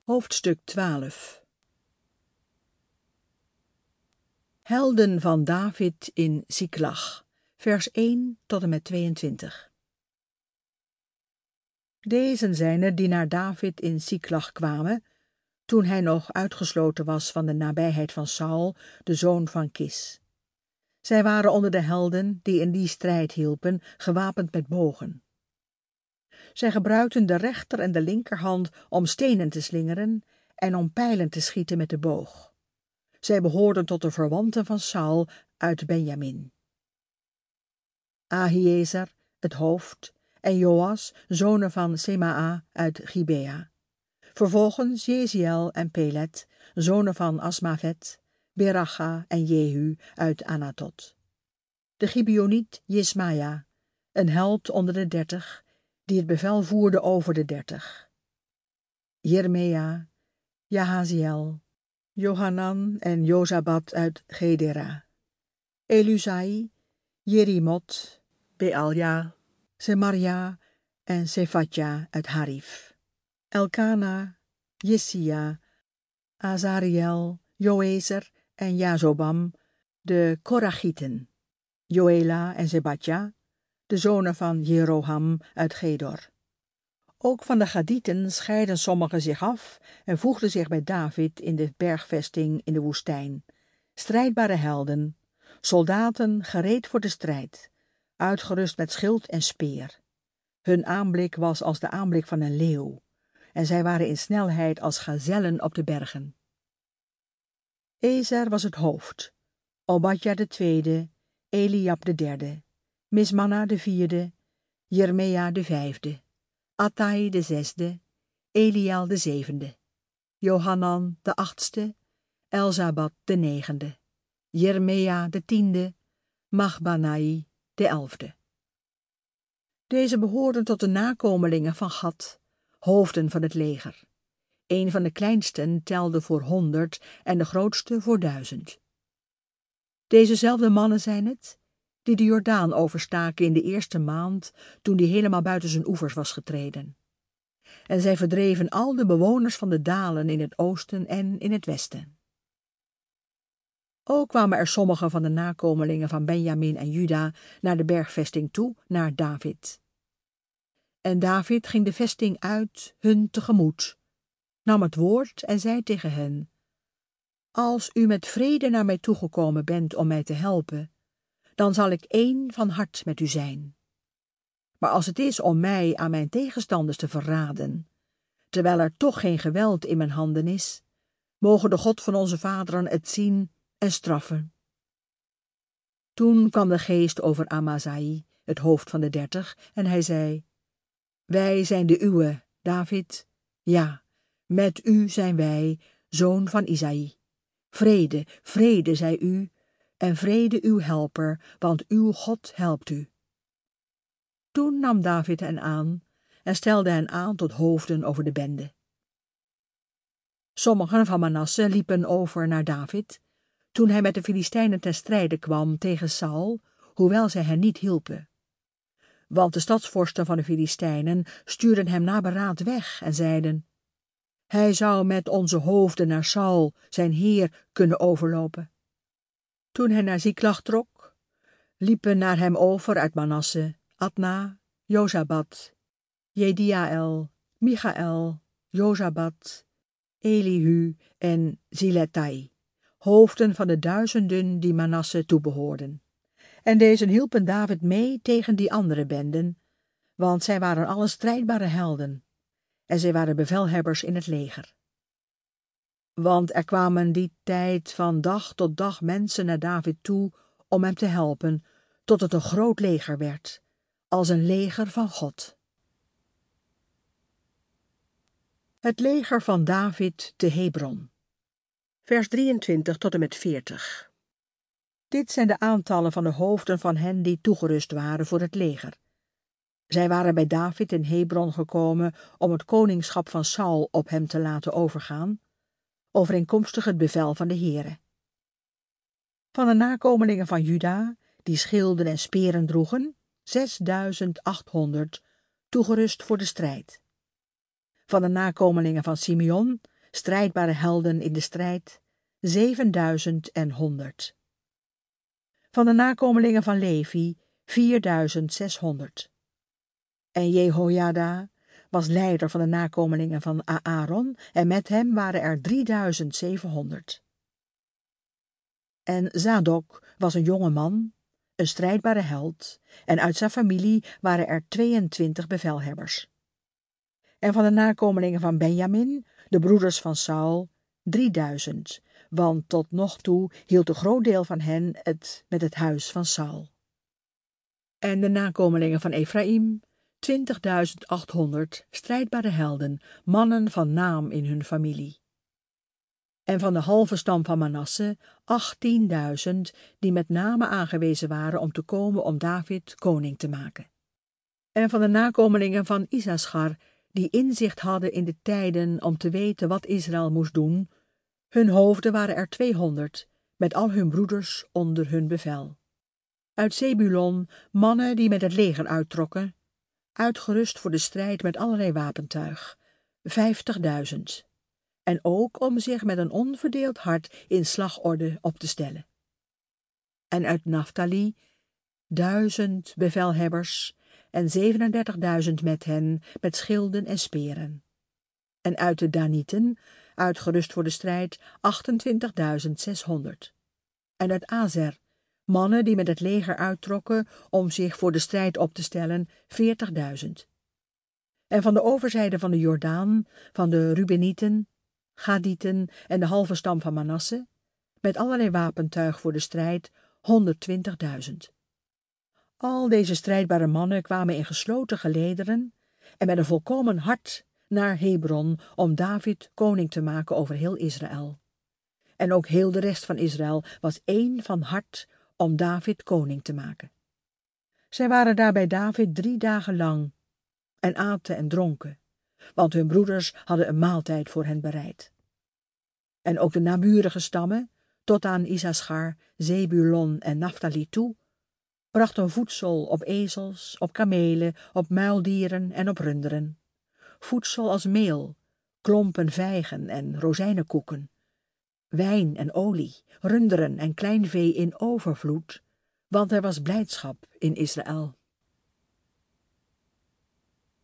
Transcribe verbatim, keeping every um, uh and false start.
Hoofdstuk twaalf. Helden van David in Siklag, vers één tot en met tweeëntwintig. Deze zijn er die naar David in Siklag kwamen, toen hij nog uitgesloten was van de nabijheid van Saul, de zoon van Kis. Zij waren onder de helden die in die strijd hielpen, gewapend met bogen. Zij gebruikten de rechter en de linkerhand om stenen te slingeren en om pijlen te schieten met de boog. Zij behoorden tot de verwanten van Saul uit Benjamin. Ahiezer, het hoofd, en Joas, zonen van Semaa uit Gibea. Vervolgens Jeziel en Pelet, zonen van Asmavet, Beracha en Jehu uit Anatot. De Gibeoniet Jesmaja, een held onder de dertig, die het bevel voerde over de dertig. Jeremia, Jahaziel, Johanan en Jozabad uit Gedera. Elusai, Jerimot, Bealja, Semaria en Sefatja uit Harif. Elkana, Jessia, Azariel, Joezer en Jazobam, de Korachieten. Joela en Zebadja, de zonen van Jeroham uit Gedor. Ook van de Gadieten scheiden sommigen zich af en voegden zich bij David in de bergvesting in de woestijn. Strijdbare helden, soldaten gereed voor de strijd, uitgerust met schild en speer. Hun aanblik was als de aanblik van een leeuw, en zij waren in snelheid als gazellen op de bergen. Ezer was het hoofd, Obadja de tweede, Eliab de derde, Mismanna de vierde, Jeremia de vijfde, Attai de zesde, Eliel de zevende, Johanan de achtste, Elzabad de negende, Jeremia de tiende, Machbanai de elfde. Deze behoorden tot de nakomelingen van Gad, hoofden van het leger. Een van de kleinsten telde voor honderd en de grootste voor duizend. Dezezelfde mannen zijn het, die de Jordaan overstaken in de eerste maand, toen die helemaal buiten zijn oevers was getreden. En zij verdreven al de bewoners van de dalen in het oosten en in het westen. Ook kwamen er sommigen van de nakomelingen van Benjamin en Juda naar de bergvesting toe, naar David. En David ging de vesting uit hun tegemoet, nam het woord en zei tegen hen: Als u met vrede naar mij toegekomen bent om mij te helpen, dan zal ik één van hart met u zijn. Maar als het is om mij aan mijn tegenstanders te verraden, terwijl er toch geen geweld in mijn handen is, mogen de God van onze vaderen het zien en straffen. Toen kwam de geest over Amazai, het hoofd van de dertig, en hij zei: Wij zijn de uwe, David, ja, met u zijn wij, zoon van Isaï. Vrede, vrede zij u, en vrede uw helper, want uw God helpt u. Toen nam David hen aan en stelde hen aan tot hoofden over de bende. Sommigen van Manasse liepen over naar David, toen hij met de Filistijnen ten strijde kwam tegen Saul, hoewel zij hen niet hielpen. Want de stadsvorsten van de Filistijnen stuurden hem na beraad weg en zeiden: Hij zou met onze hoofden naar Saul, zijn heer, kunnen overlopen. Toen hij naar Siklag trok, liepen naar hem over uit Manasse Adna, Jozabad, Jediael, Michael, Jozabad, Elihu en Ziletai, hoofden van de duizenden die Manasse toebehoorden. En deze hielpen David mee tegen die andere benden, want zij waren alle strijdbare helden, en zij waren bevelhebbers in het leger. Want er kwamen die tijd van dag tot dag mensen naar David toe om hem te helpen, tot het een groot leger werd, als een leger van God. Het leger van David te Hebron. Vers drieëntwintig tot en met veertig. Dit zijn de aantallen van de hoofden van hen die toegerust waren voor het leger. Zij waren bij David in Hebron gekomen om het koningschap van Saul op hem te laten overgaan, overeenkomstig het bevel van de Heere. Van de nakomelingen van Juda, die schilden en speren droegen, zesduizend achthonderd, toegerust voor de strijd. Van de nakomelingen van Simeon, strijdbare helden in de strijd, zevenduizend en honderd. Van de nakomelingen van Levi, vierduizend zeshonderd. En Jehojada was leider van de nakomelingen van Aaron, en met hem waren er drieduizend zevenhonderd. En Zadok was een jonge man, een strijdbare held, en uit zijn familie waren er tweeëntwintig bevelhebbers. En van de nakomelingen van Benjamin, de broeders van Saul, drieduizend, want tot nog toe hield een groot deel van hen het met het huis van Saul. En de nakomelingen van Efraïm, twintigduizend achthonderd, strijdbare helden, mannen van naam in hun familie. En van de halve stam van Manasse, achttienduizend, die met name aangewezen waren om te komen om David koning te maken. En van de nakomelingen van Isaschar, die inzicht hadden in de tijden om te weten wat Israël moest doen, hun hoofden waren er tweehonderd, met al hun broeders onder hun bevel. Uit Zebulon mannen die met het leger uittrokken, uitgerust voor de strijd met allerlei wapentuig, vijftigduizend, en ook om zich met een onverdeeld hart in slagorde op te stellen. En uit Naphtali, duizend bevelhebbers, en zevenendertigduizend met hen, met schilden en speren. En uit de Danieten, uitgerust voor de strijd, achtentwintigduizend zeshonderd. En uit Azer, mannen die met het leger uittrokken om zich voor de strijd op te stellen, veertigduizend. En van de overzijde van de Jordaan, van de Rubenieten, Gadieten en de halve stam van Manasse, met allerlei wapentuig voor de strijd, honderdtwintigduizend. Al deze strijdbare mannen kwamen in gesloten gelederen en met een volkomen hart naar Hebron om David koning te maken over heel Israël. En ook heel de rest van Israël was één van hart om David koning te maken. Zij waren daar bij David drie dagen lang en aten en dronken, want hun broeders hadden een maaltijd voor hen bereid. En ook de naburige stammen, tot aan Isaschar, Zebulon en Naphtali toe, brachten voedsel op ezels, op kamelen, op muildieren en op runderen. Voedsel als meel, klompen vijgen en rozijnenkoeken, wijn en olie, runderen en klein vee in overvloed, want er was blijdschap in Israël.